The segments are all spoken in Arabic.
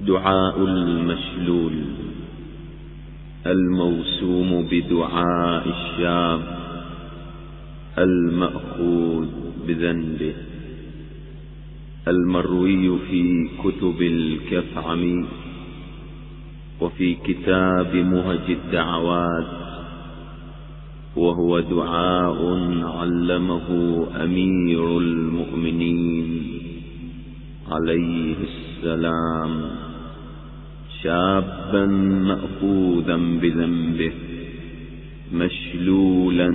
دعاء المشلول الموسوم بدعاء الشاب المأخوذ بذنبه، المروي في كتب الكفعم وفي كتاب مهج الدعوات، وهو دعاء علمه أمير المؤمنين عليه السلام شابا مأخوذا بذنبه مشلولا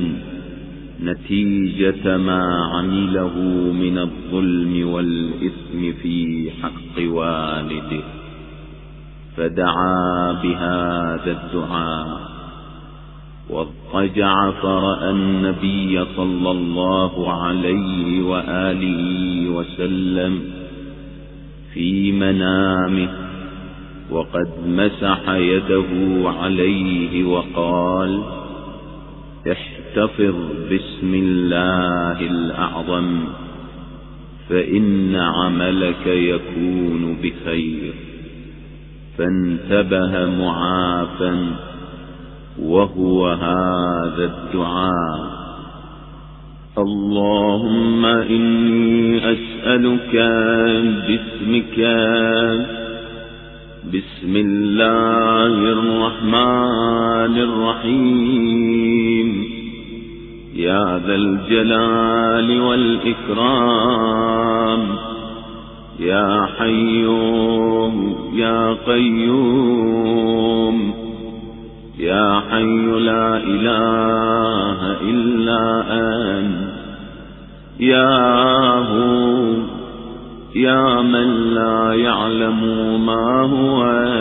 نتيجة ما عمله من الظلم والإثم في حق والده، فدعا بهذا الدعاء واضطجع فرأى النبي صلى الله عليه وآله وسلم في منامه وقد مسح يده عليه وقال: احتفظ بسم الله الأعظم فإن عملك يكون بخير. فانتبه معافا وهو هذا الدعاء: اللهم إني أسألك باسمك بسم الله الرحمن الرحيم يا ذا الجلال والإكرام يا حي يا قيوم يا حي لا إله إلا أنت يا هو يا من لا يعلم ما هو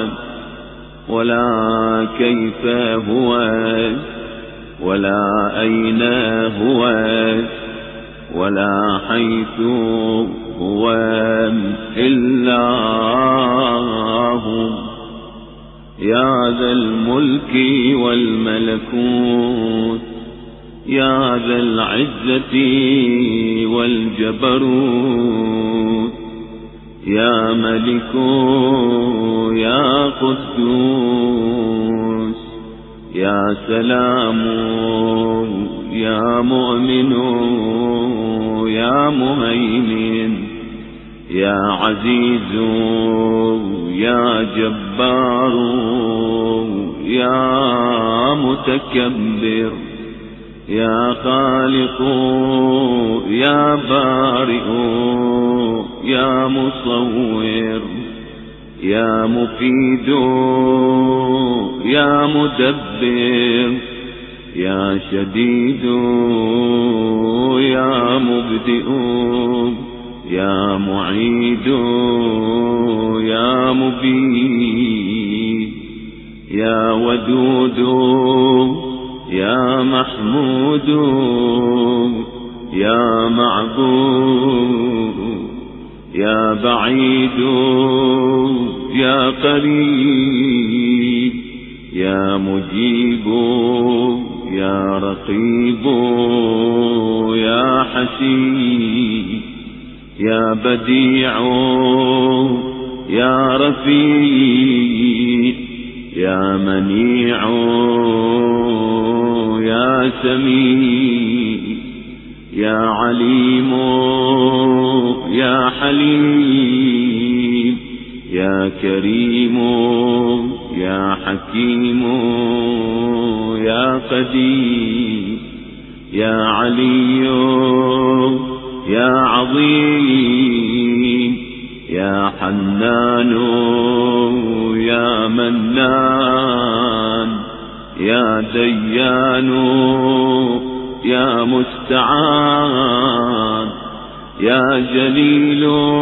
ولا كيف هو ولا أين هو ولا حيث هو إلا هو، يا ذا الملك والملكوت يا ذا العزة والجبروت يا ملك يا قدوس يا سلام يا مؤمن يا مهيمن يا عزيز يا جبار يا متكبر يا خالق يا بارئ يا مصور يا مفيد يا مدبر يا شديد يا مبدئ يا معيد يا مبيد يا ودود يا محمود يا معبود يا بعيد يا قريب يا مجيب يا رقيب يا حسيب يا بديع يا رفيع يا منيع يا سميع يا عليم يا حليم يا كريم يا حكيم يا قدير يا علي يا عظيم يا حنان يا منان يا ديان يا مستعان يا جليل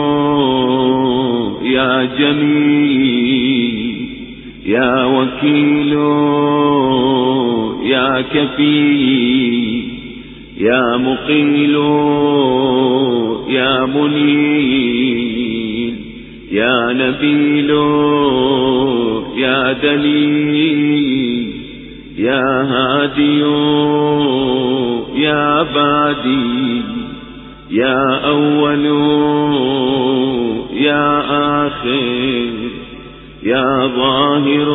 يا جميل يا وكيل يا كفيل يا مقيل يا منيل يا نبيل يا دليل يا هادي يا بادي يا أول يا آخر يا ظاهر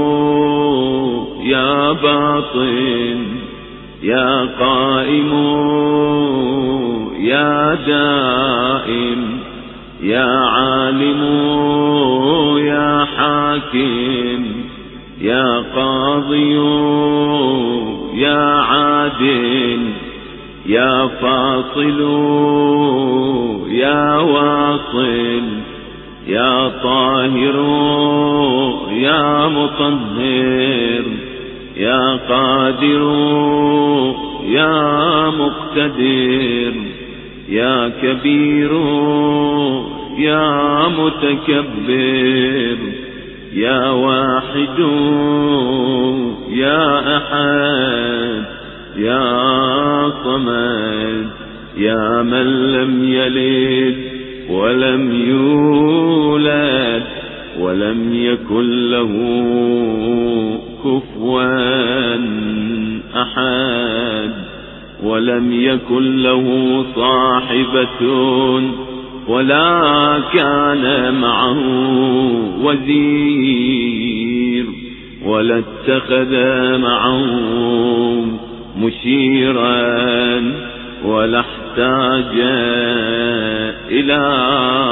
يا باطن يا قائم يا دائم يا عالم يا حاكم يا قاضي يا عادل يا فاصل يا واصل يا طاهر يا مطهر يا قادر يا مقتدر يا كبير يا متكبر يا واحد يا أحد يا صمد يا من لم يلد ولم يولد ولم يكن له كفوا أحد ولم يكن له صاحبة ولا كان معه وزير ولا اتخذ معه مشيرا ولا احتاج إلى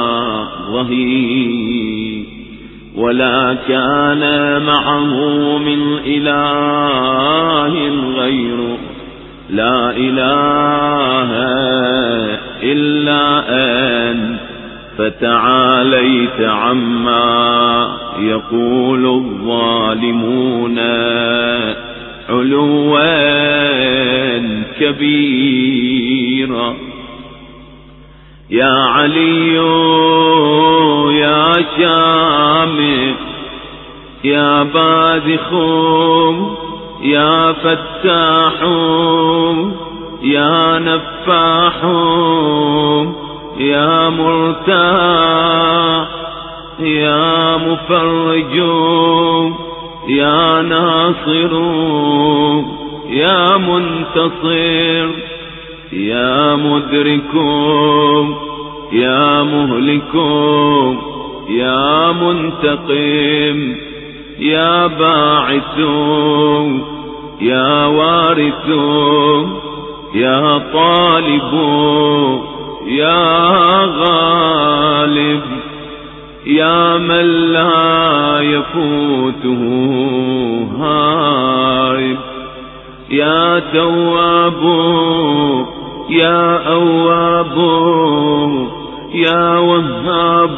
ظهير ولا كان معه من إله غيره لا إله إلا أنت فتعاليت عما يقول الظالمون علوا كبيرا يا علي يا شامخ يا باذخ يا فتاح يا نفاح يا مرتاح يا مفرج يا ناصر يا منتصر يا مدرك يا مهلك يا منتقم يا باعث يا وارث يا طالب يا غالب يا من لا يفوته هارب يا تواب يا أواب يا وهاب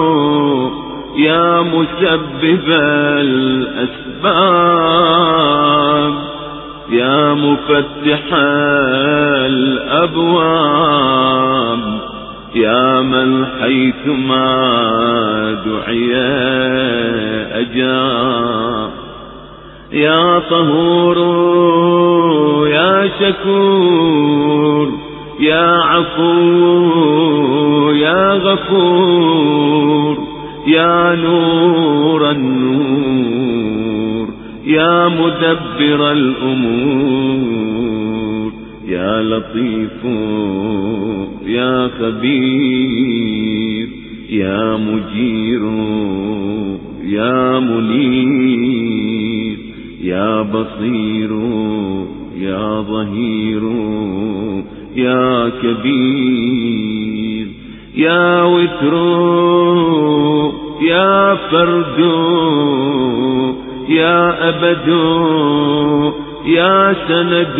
يا مسبب الأسباب يا مفتح الأبواب يا من حيثما دعي أجاب يا طهور يا شكور يا عفو يا غفور يا نور النور يا مدبر الأمور يا لطيف يا خبير يا مجير يا منير يا بصير يا ظهير يا كبير يا وتر يا فرد يا أبد يا سند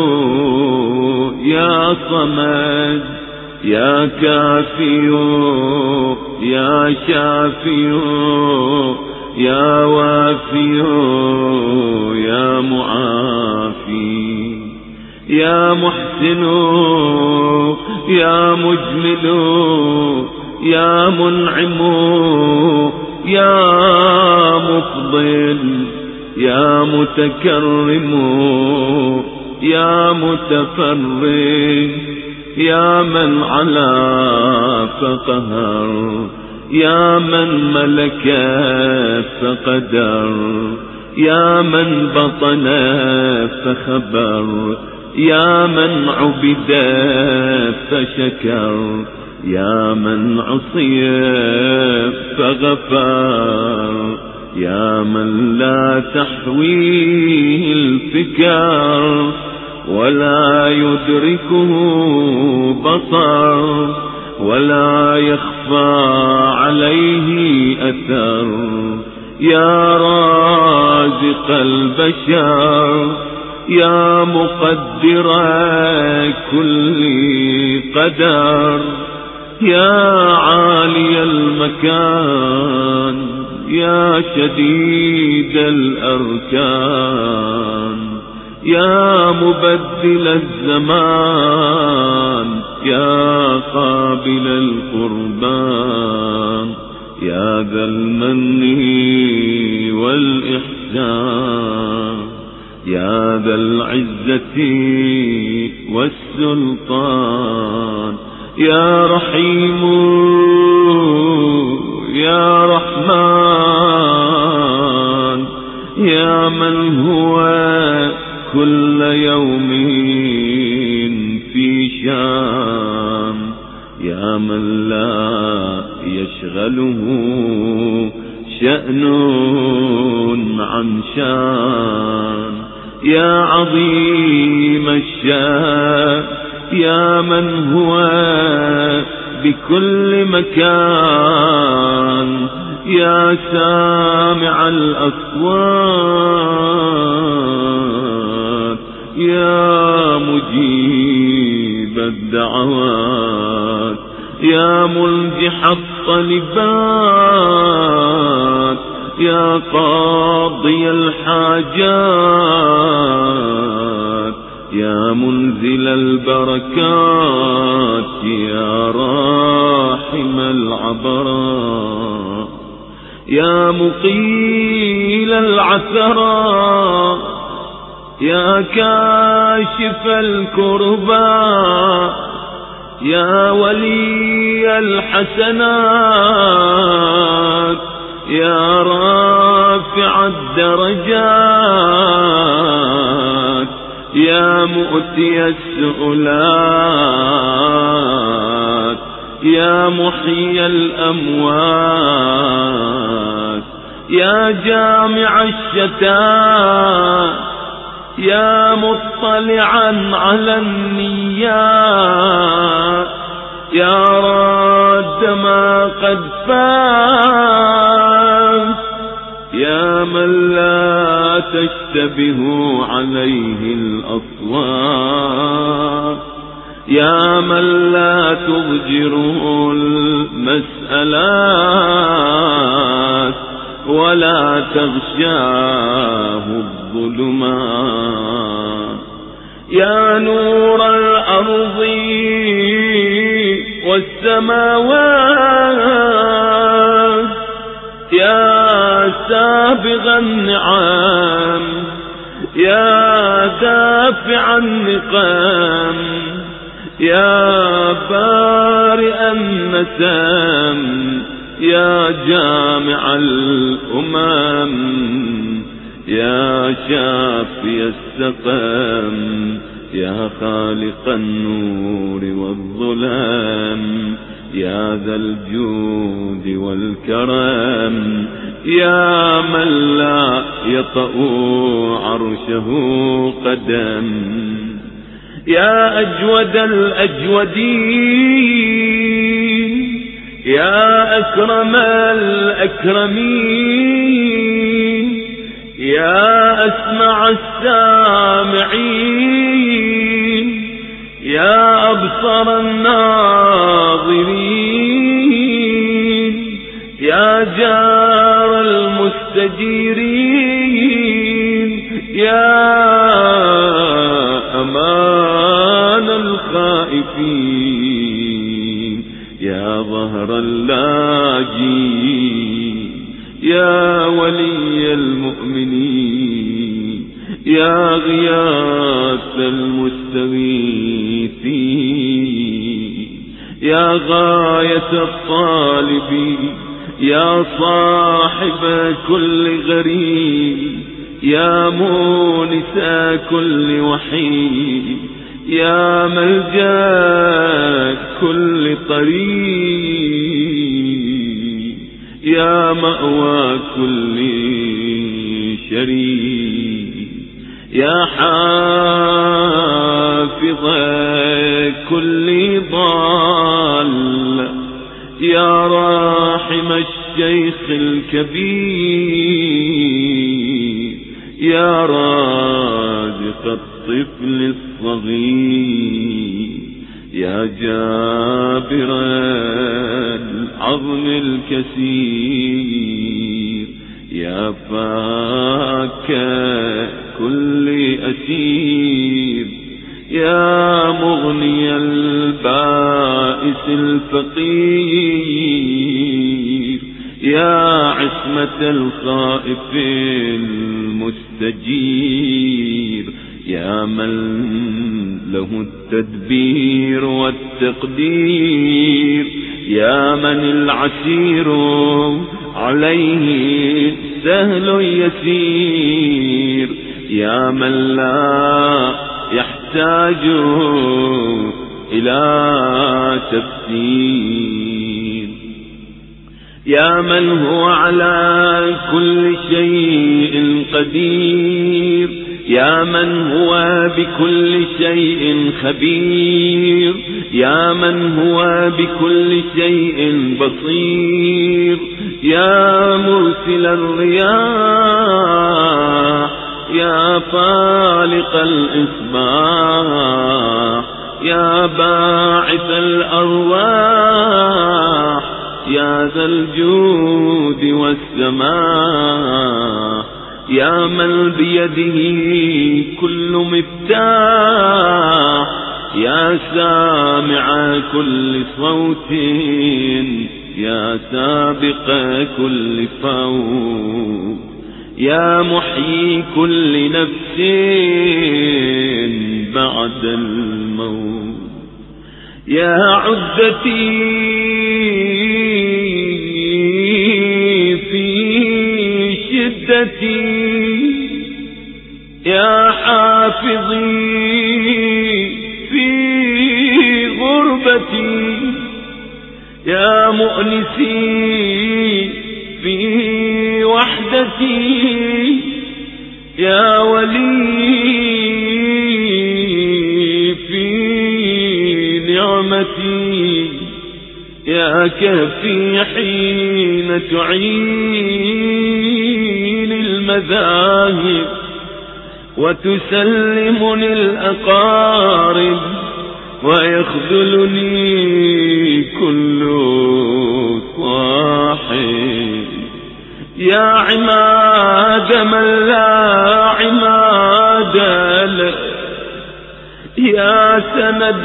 يا صمد يا كافي يا شافي يا وافي يا معافي يا محسن يا مجمل يا منعم يا مفضل يا متكرم يا متفرج يا من علا فقهر يا من ملك فقدر يا من بطن فخبر يا من عبد فشكر يا من عصي فغفر يا من لا تحويه الفكر ولا يدركه بصر ولا يخفى عليه أثر، يا رازق البشر، يا مقدر كل قدر، يا عالي المكان، يا شديد الأركان، يا مبدل الزمان، يا قابل القربان، يا ذا المن والإحسان، يا ذا العزة والسلطان، يا رحيم يا رحمن، يا من هو كل يوم في شان، يا من لا يشغله شأن عن شان، يا عظيم الشان، يا من هو بكل مكان، يا سامع الأصوات، يا مجيب الدعوات، يا منجح الطلبات، يا قاضي الحاجات، يا منزل البركات، يا راحم العبرات، يا مقيل العثرات، يا كاشف الكربات، يا ولي الحسنات، يا رافع الدرجات، يا مؤتي السؤلات، يا محيي الأموات، يا جامع الشتات، يا مطلعا على النيات، يا راد ما قد فات، يا من لا تشتبه عليه الأصوات، يا من لا تضجره المسألات ولا تغشاه الظلمات، يا نور الأرض والسماوات، يا سابغ النعم، يا دافع النقم، يا بارئ النسم، يا جامع الأمم، يا شافي السقم، يا خالق النور والظلام، يا ذا الجود والكرم، يا من لا يطأ عرشه قدم، يا أجود الأجودين، يا أكرم الأكرمين، يا أسمع السامعين، يا أبصر الناظرين، يا جار المستجيرين، يا أمان الخائفين، يا ظهر اللاجين، يا ولي المؤمنين، يا غياث المستغيثين، يا غاية الطالبين، يا صاحب كل غريب، يا مونس كل وحيد، يا ملجأ كل طريق، يا مأوى كل شريك. يا حافظ كل ضال، يا راحم الشيخ الكبير، يا رازق الطفل الصغير، يا جابر العظم الكسير، يا فاك كل أسير، يا مغني البائس الفقير، يا عصمة الخائف المستجير، يا من له التدبير والتقدير، يا من العسير عليه سهل يسير، يا من لا يحتاج إلى تفسير، يا من هو على كل شيء قدير، يا من هو بكل شيء خبير، يا من هو بكل شيء بصير، يا مرسل الرياح، يا فالق الإصباح، يا باعث الأرواح، يا ذا الجود والسماح، يا من بيده كل مفتاح، يا سامع كل صوت، يا سابق كل فوت، يا محيي كل نفس بعد الموت، يا عزتي في شدتي، يا حافظي في غربتي، يا مؤنسي في وحدتي، يا ولي في نعمتي، يا كهفي حين تعين المذاهب وتسلمني الأقارب ويخذلني كل صاحب، يا عماد من لا عماد له، يا سند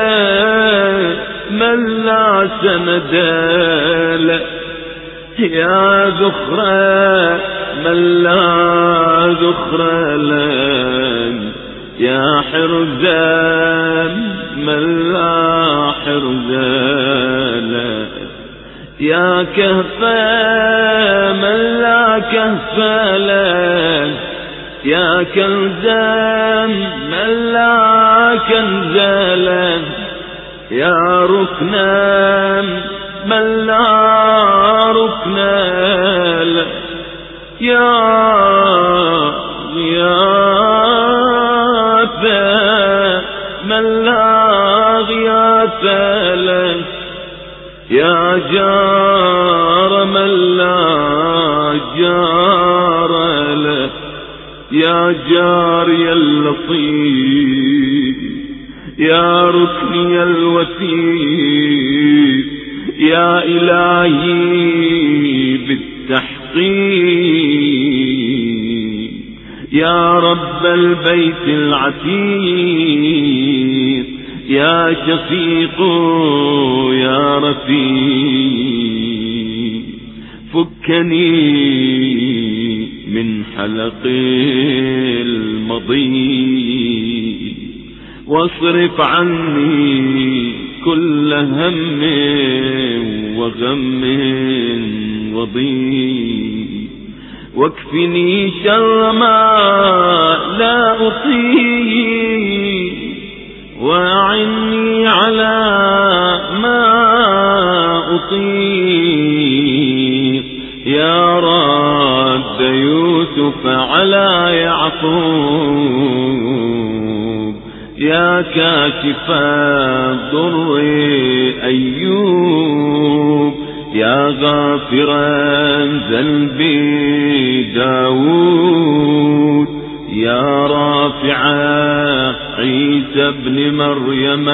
من لا سند له، يا ذخر من لا ذخر له، يا حرزان من لا حرز له، يا كهف من لا كهف له، يا كنزا من لا كنز له، يا ركنا من لا ركن له، يا غياث من لا غياث له، يا جار من لا جار له، يا جاري اللطيف، يا ركني الوثيق، يا إلهي بالتحقيق، يا رب البيت العتيق، يا شفيق يا رفيق، فكني من حلق المضي، واصرف عني كل هم وغم وضيق، واكفني شر ما لا أطيق، وأعني على ما أطيق، يا راد يوسف يوسف على يعقوب، يا كاشف الضر أيوب، يا غافرا ذنبي داود، يا رافعا عيسى ابن مريم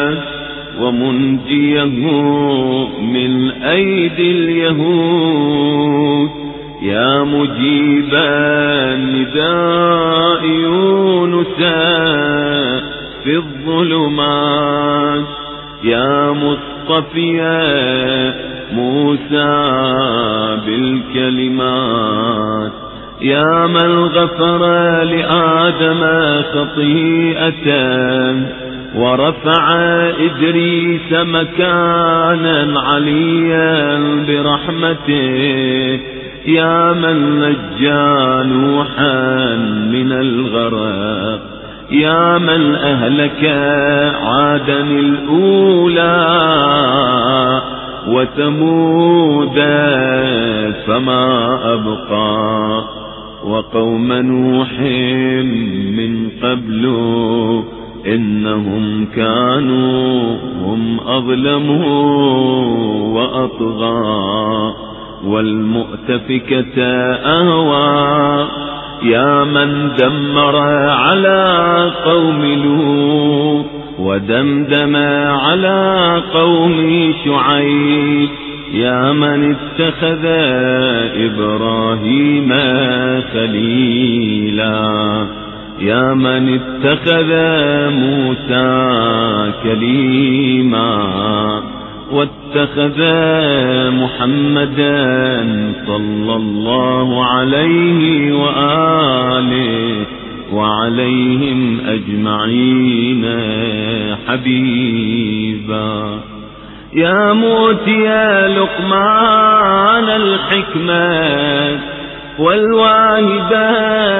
ومنجيه من أيدي اليهود، يا مجيبا نداء يونس في الظلمات، يا مصطفيا موسى بالكلمات، يا من غفر لآدم خطيئة ورفع إدريس مكانا عليا برحمته، يا من نجى نوحا من الغرق، يا من أهلك عادا الأولى وثمود فما أبقى، وقوم نوح من قبل إنهم كانوا هم أظلم وأطغى، والمؤتفكة أهوى، يا من دمر على قوم لوط ودمدم على قوم شعيب، يا من اتخذ إبراهيم خليلا، يا من اتخذ موسى كليما، واتخذ محمدا صلى الله عليه وآله وعليهم أجمعين حبيبا، يا موتي لقمان الحكمة والواهبا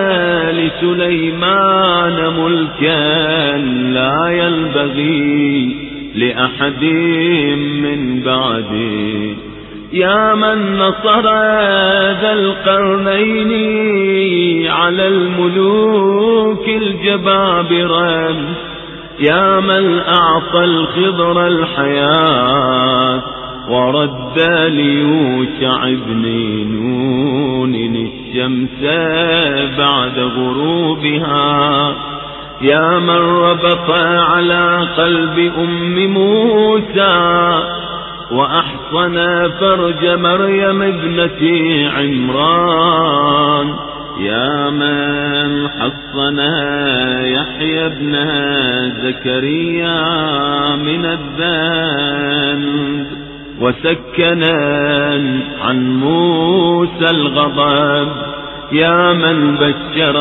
لسليمان ملكا لا ينبغي لأحد من بعده، يا من نصر ذا القرنين على الملوك الجبابرة، يا من أعطى الخضر الحياة ورد ليوشع بن نون الشمس بعد غروبها، يا من ربط على قلب أم موسى وأحصن فرج مريم ابنة عمران، يا من حصن يحيى ابن زكريا من الذنب وسكنا عن موسى الغضب، يا من بشر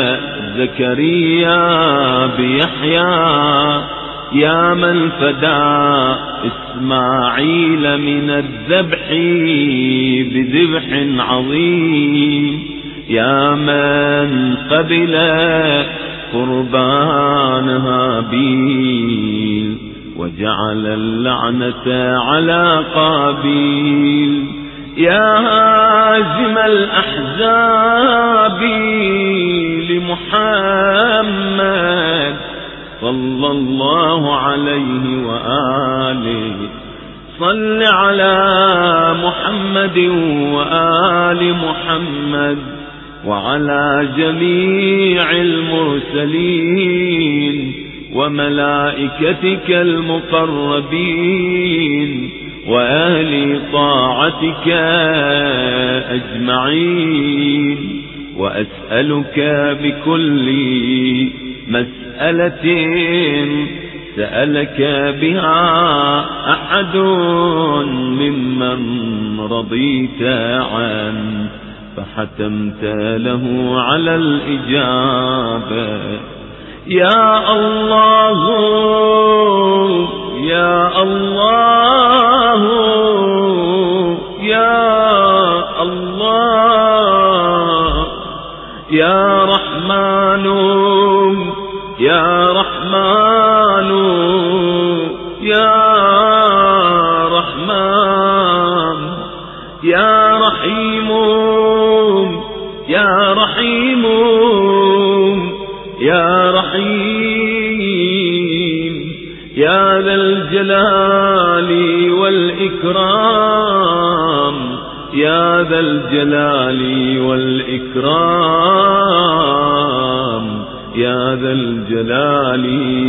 زكريا بيحيى، يا من فدى إسماعيل من الذبح بذبح عظيم، يا من قبل قربان هابيل وجعل اللعنة على قابيل، يا هازم الأحزاب لمحمد صلى الله عليه وآله، صل على محمد وآل محمد وعلى جميع المرسلين وملائكتك المقربين وأهل طاعتك أجمعين، وأسألك بكل مسألة سألك بها أحد ممن رضيت عنه فحتمت له على الإجابة، يا الله يا الله يا الله، يا رحمن يا رحمن يا رحمن، يا رحيم يا رحيم يا رحيم يا ذا الجلال والإكرام يا ذا الجلال والإكرام يا ذا الجلال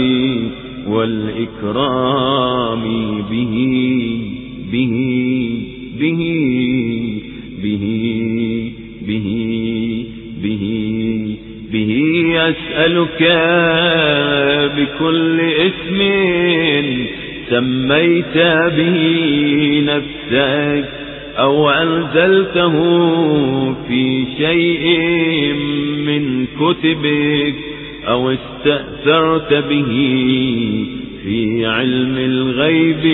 والإكرام به به به به به به به أسألك بكل اسم سميت به نفسك أو أنزلته في شيء من كتبك أو استأثرت به في علم الغيب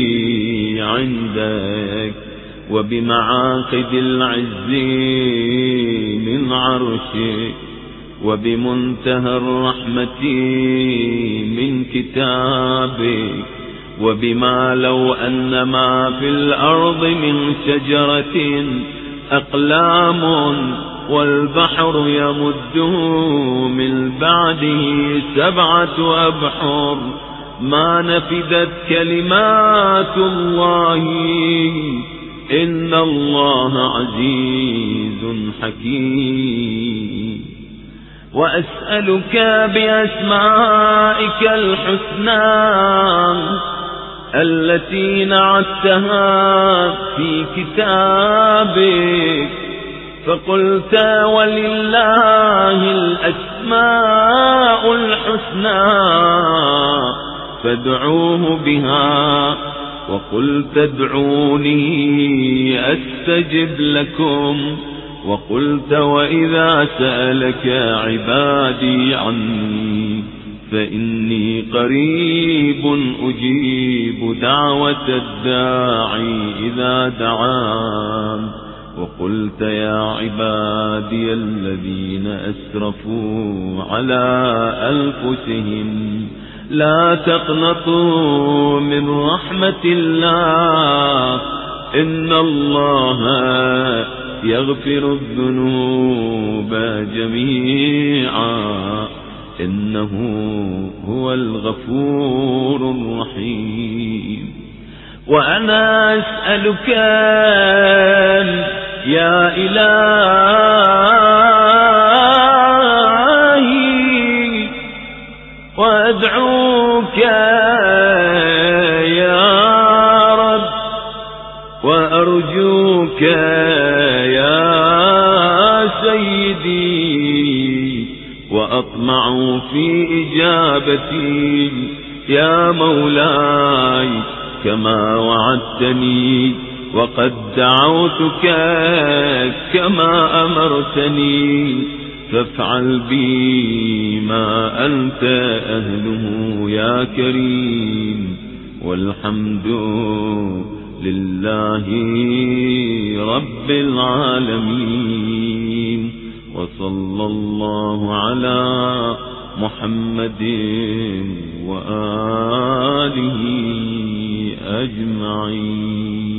عندك وبمعاقد العز من عرشك وبمنتهى الرحمة من كتابك وبما لو أن ما في الأرض من شجرة أقلام والبحر يمده من بعده 7 أبحر ما نفدت كلمات الله إن الله عزيز حكيم. وأسألك بأسمائك الحسنى التي نعتها في كتابك فقلت ولله الأسماء الحسنى فادعوه بها وقلت ادعوني أستجب لكم وقلت وإذا سألك عبادي عني فإني قريب أجيب دعوة الداعي إذا دعان وقلت يا عبادي الذين أسرفوا على أنفسهم لا تقنطوا من رحمة الله إن الله يغفر الذنوب جميعا إنه هو الغفور الرحيم. وأنا أسألك يا إلهي وأدعوك يا رب وأرجوك يا سيدي وأطمع في إجابتي يا مولاي كما وعدتني وقد دعوتك كما أمرتني فافعل بي ما أنت أهله يا كريم. والحمد لله رب العالمين وصلى الله على محمد وآله أجمعين.